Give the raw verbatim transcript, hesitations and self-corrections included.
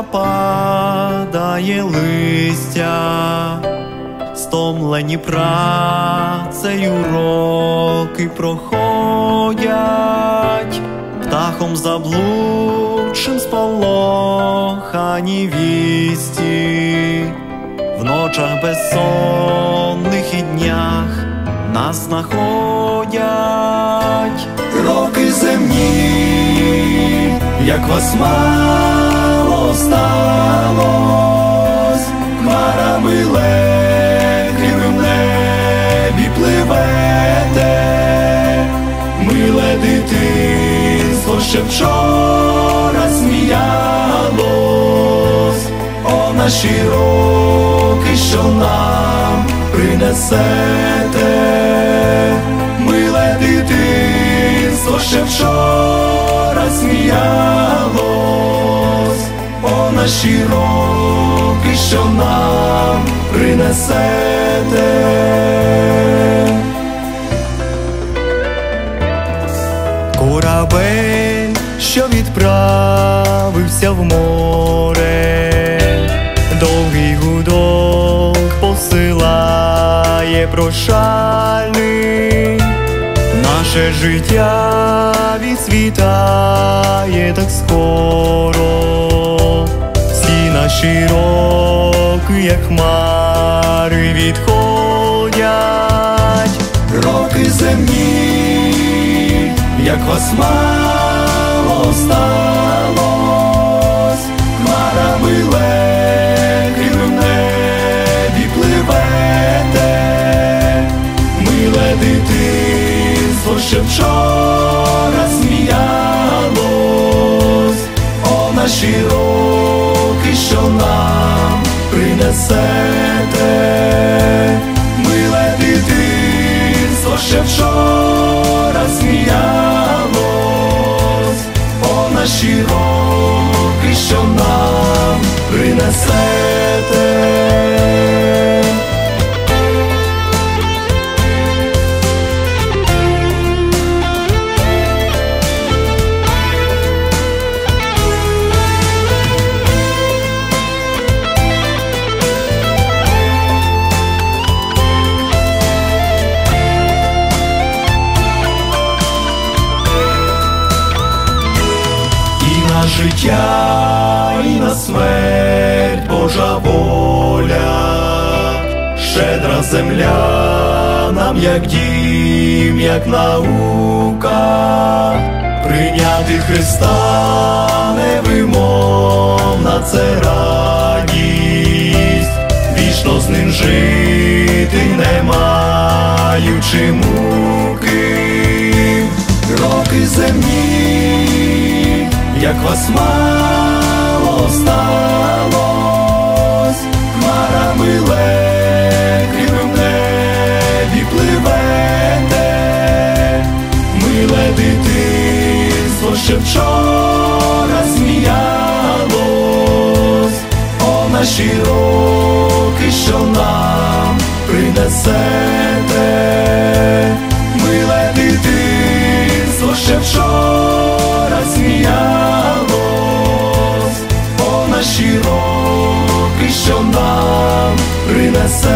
падає листя, стомлені працею роки проходять, птахом заблудшим сполохані вісті, в ночах безсонних і днях нас знаходять. Роки земні, як вас мало сталось, хмарами легкими в небі пливете, миле дитинство ще вчора сміялось, о наші роки, що нам принесете, миле дитинство ще вчора сміялось, о наші роки, що нам принесете. Корабель, що відправився в море, довгий гудок посилає прощальний, наше життя відсвітає так скоро, всі наші роки, як хмари, відходять. Роки земні, як вас мало сталось, хмарами легкими в небі пливете, миле дитинство ще вчора сміялось, о наші роки, що нам принесете, миле дитинство ще вчора сміялось, о наші роки, що нам принесете. На життя і на смерть Божа воля, щедра земля нам, як дім, як наука, прийняти Христа невимовна це радість, вічно з ним жити, не маючи муки. Роки земні, як вас мало сталось, хмарами легкими в небі пливете, миле дитинство ще вчора сміялось, о наші роки, що нам принесете, миле дитинство ще вчора сміялось, о наші роки, що нам принесете.